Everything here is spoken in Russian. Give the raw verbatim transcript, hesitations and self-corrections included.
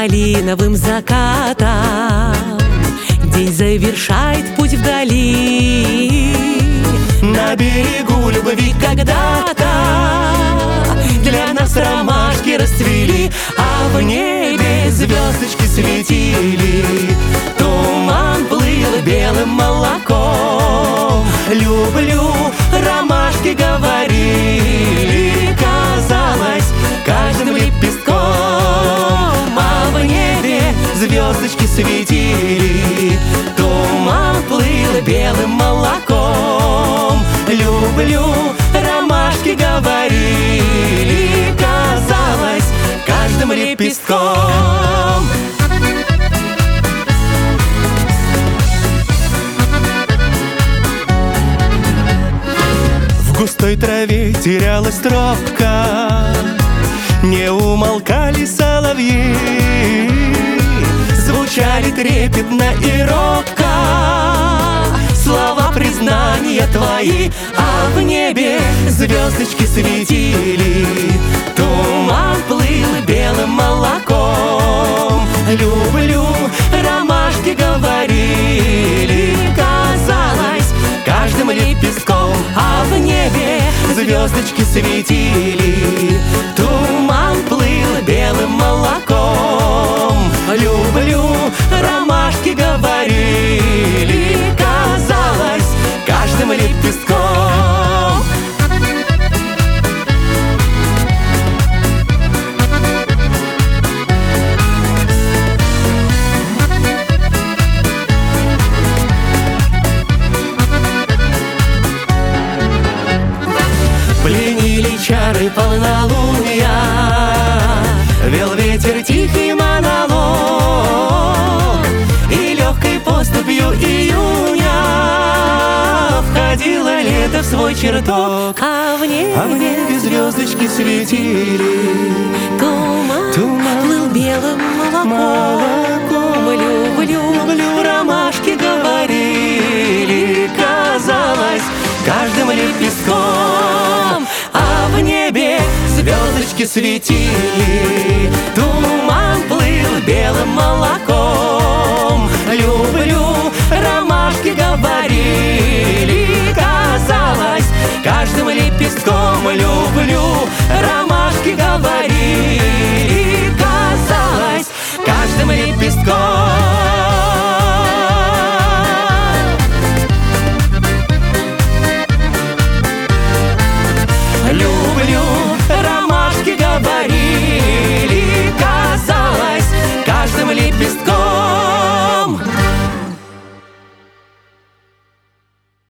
малиновым закатом день завершает путь вдали. На берегу любви когда-то для нас ромашки расцвели, а в небе звездочки светили. Туман плыл белым молоком. Люблю, ромашки говорили, казалось, каждым лепестком. А в небе звездочки светили. Туман плыл белым молоком. Люблю, ромашки говорили, казалось, каждым лепестком. В густой траве терялась тропка, не умолкали соловьи, звучали трепетно и робко слова признания твои, а в небе звездочки светили. Туман плыл белым молоком. Люблю, ромашки говорили, казалось, каждым лепестком. А в небе звездочки светили. Туман плыл белым молоком. Люблю, ромашки говорили, казалось, каждым лепестком. Пленили чары полнолуния, вел ветер тихий монолог, и легкой поступью июня входило лето в свой чертог. А в небе, а в небе звездочки светили. Туман, Туман плыл белым молоком. молоком. Люблю, люблю, ромашки говорили, казалось, каждым лепестком. А в небе звездочки светили. Туман плыл белым молоком. Люблю, ромашки говорили, казалось, каждым лепестком. Люблю,